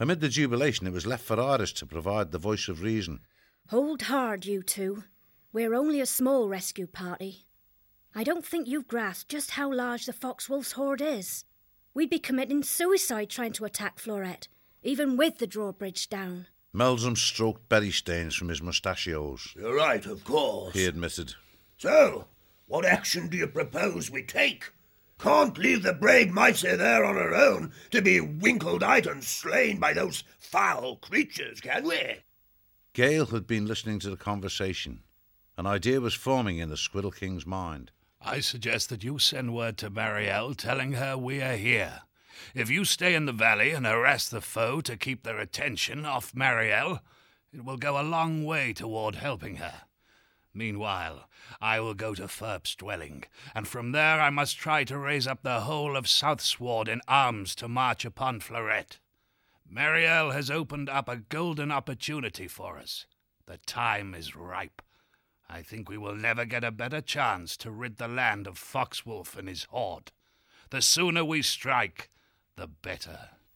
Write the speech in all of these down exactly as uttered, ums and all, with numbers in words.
Amid the jubilation, it was left for Iris to provide the voice of reason. Hold hard, you two. We're only a small rescue party. I don't think you've grasped just how large the Foxwolf's horde is. We'd be committing suicide trying to attack Florette, even with the drawbridge down. Meldrum stroked berry stains from his mustachios. You're right, of course, he admitted. So, what action do you propose we take? Can't leave the brave Mysa there on her own to be winkled-eyed and slain by those foul creatures, can we? Gale had been listening to the conversation. An idea was forming in the Squirrel King's mind. I suggest that you send word to Marielle telling her we are here. If you stay in the valley and harass the foe to keep their attention off Marielle, it will go a long way toward helping her. Meanwhile, I will go to Ferp's dwelling, and from there I must try to raise up the whole of Southsward in arms to march upon Florette. Marielle has opened up a golden opportunity for us. The time is ripe. I think we will never get a better chance to rid the land of Foxwolf and his horde. The sooner we strike, the better.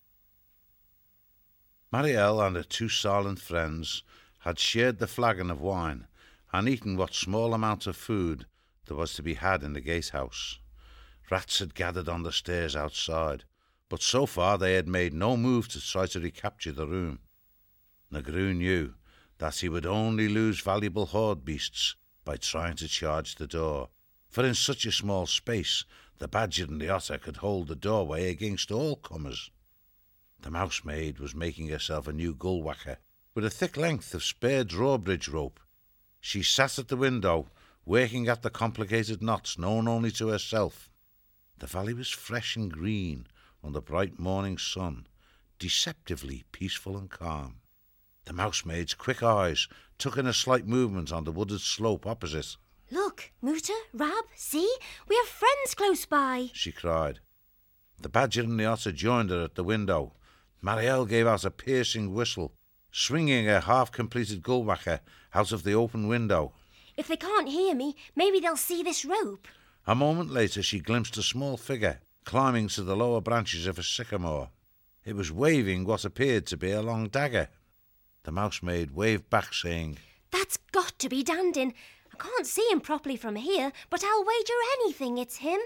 Marielle and her two silent friends had shared the flagon of wine and eaten what small amount of food there was to be had in the gatehouse. Rats had gathered on the stairs outside, but so far they had made no move to try to recapture the room. Nagru knew that he would only lose valuable horde beasts by trying to charge the door, for in such a small space the badger and the otter could hold the doorway against all comers. The mousemaid was making herself a new gullwhacker with a thick length of spare drawbridge rope. She sat at the window, working at the complicated knots known only to herself. The valley was fresh and green on the bright morning sun, deceptively peaceful and calm. The mousemaid's quick eyes took in a slight movement on the wooded slope opposite. Look, Muta, Rab, see? We have friends close by, she cried. The badger and the otter joined her at the window. Marielle gave out a piercing whistle, swinging her half-completed gullwhacker out of the open window. If they can't hear me, maybe they'll see this rope. A moment later she glimpsed a small figure climbing to the lower branches of a sycamore. It was waving what appeared to be a long dagger. The mousemaid waved back, saying, That's got to be Dandin. I can't see him properly from here, but I'll wager anything it's him.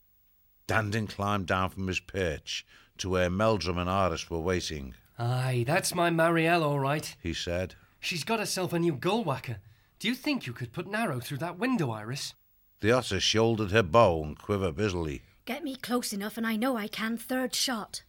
Dandin climbed down from his perch to where Meldrum and Iris were waiting. Aye, that's my Marielle, all right, he said. She's got herself a new gullwhacker. Do you think you could put an arrow through that window, Iris? The otter shouldered her bow and quivered busily. Get me close enough and I know I can. Third shot.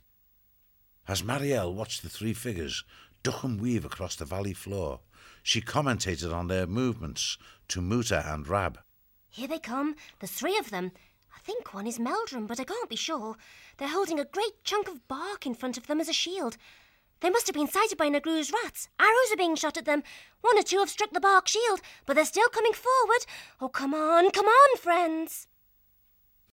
As Marielle watched the three figures duck and weave across the valley floor, she commentated on their movements to Muta and Rab. Here they come, the three of them. I think one is Meldrum, but I can't be sure. They're holding a great chunk of bark in front of them as a shield. They must have been sighted by Nagru's rats. Arrows are being shot at them. One or two have struck the bark shield, but they're still coming forward. Oh, come on, come on, friends.